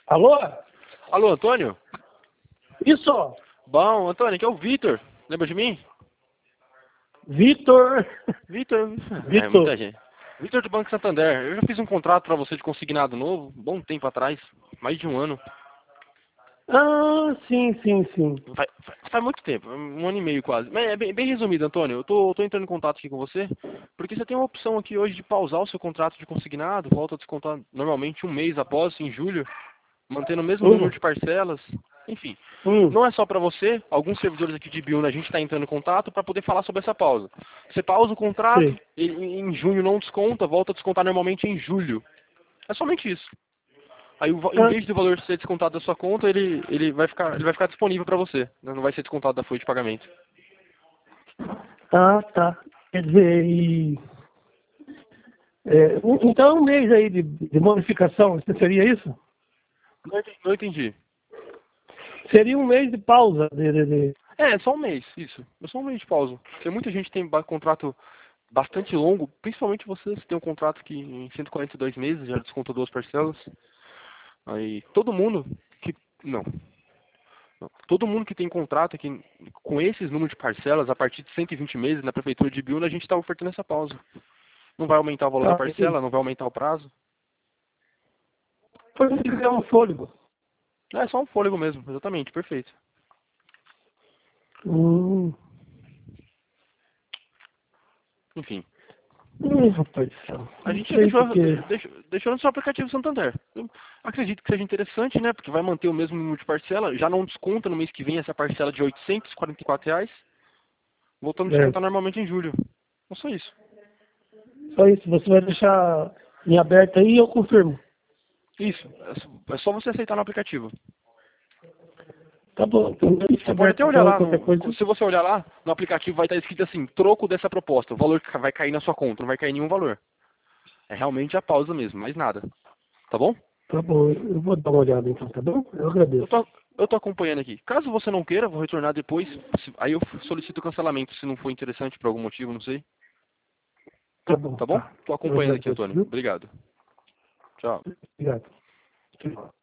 Alô? Alô, Antônio? Isso, Bom, Antônio, aqui é o Vitor. Lembra de mim? Vitor. Vitor, Vitor. muita gente. Vitor do Banco Santander. Eu já fiz um contrato para você de consignado novo, bom tempo atrás, mais de um ano. Ah, sim, sim, sim. Faz muito tempo, um ano e meio quase. Mas é bem resumido, Antônio. Eu tô entrando em contato aqui com você, porque você tem uma opção aqui hoje de pausar o seu contrato de consignado, volta a descontar normalmente um mês após, em julho, mantendo o mesmo número Hum, de parcelas. Enfim, hum, não é só para você, alguns servidores aqui de Biúna a gente está entrando em contato para poder falar sobre essa pausa. Você pausa o contrato, sim. em junho não desconta, volta a descontar normalmente em julho. É somente isso. Aí, em Ah, vez do valor ser descontado da sua conta, ele vai ficar disponível para você, né? Não vai ser descontado da folha de pagamento. tá. Quer dizer, então é um mês aí de modificação, seria isso? Não entendi. Seria um mês de pausa. É só um mês, isso. É só um mês de pausa. Porque muita gente tem contrato bastante longo, principalmente você tem um contrato que em 142 meses já desconta duas parcelas. Aí todo mundo que. Não. Não. Todo mundo que tem contrato aqui com esses números de parcelas, a partir de 120 meses na prefeitura de Biúna, a gente está ofertando essa pausa. Não vai aumentar o valor da Tá, parcela, não vai aumentar o prazo. depois se tiver um fôlego. É só um fôlego mesmo, exatamente, perfeito. Hum, Enfim, rapaz do céu. a Não gente já sei deixou, porque. deixou no seu aplicativo Santander. Eu acredito que seja interessante, né? Porque vai manter o mesmo número de parcela, já não desconta no mês que vem essa parcela de R$ 844, voltando a É, descontar normalmente em julho. É só isso. só isso, você vai deixar em aberto aí e eu confirmo. Isso, é só você aceitar no aplicativo. Tá bom, então deixa Você pode aberto até olhar então, lá, qualquer coisa. se você olhar lá, no aplicativo vai estar escrito assim, troco dessa proposta, o valor que vai cair na sua conta, não vai cair nenhum valor. É realmente a pausa mesmo, mais nada. Tá bom? Tá bom, eu vou dar uma olhada então, tá bom? Eu Eu agradeço. tô, eu tô acompanhando aqui. Caso você não queira, vou retornar depois. Aí eu solicito o cancelamento, se não for interessante por algum motivo, não sei. Tá bom, Tá bom? tá. Tô Eu acompanhando aqui, agradeço, Antônio. viu? Obrigado. Tchau. Obrigado. Tchau.